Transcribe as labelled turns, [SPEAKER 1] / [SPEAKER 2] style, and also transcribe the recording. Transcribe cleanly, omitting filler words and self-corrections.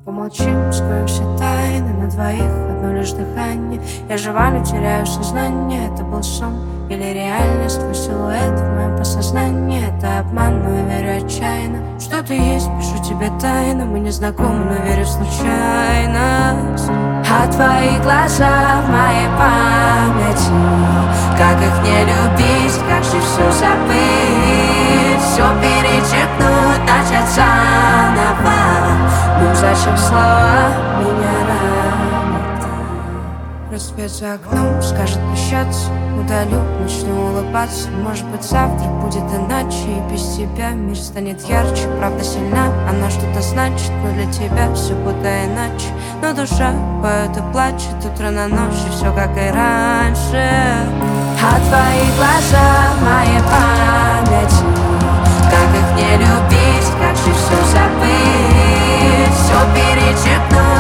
[SPEAKER 1] Помолчим, скроем все тайны на двоих, одно лишь дыхание. Я жива, но теряю сознание. Это был сон или реальность? Твой силуэт в моем подсознании. Это обман, но я верю отчаянно. Что-то есть, пишу тебе тайно. Мы не знакомы, но верю в случайность. А твои глаза в моей памяти, как их не любить, как же все забыть, все перечеркнуть, начать заново. Ну зачем слова меня ранят? Рассвет за окном скажет прощаться, удалю, начну улыбаться. Может быть завтра будет иначе, и без тебя мир станет ярче. Правда сильна, она что-то значит, но для тебя все будто иначе. Но душа поет и плачет, утро на ночь, и все как и раньше. А твои глаза в моей памяти, как их не любить, как же все забыть, все перечеркнуть.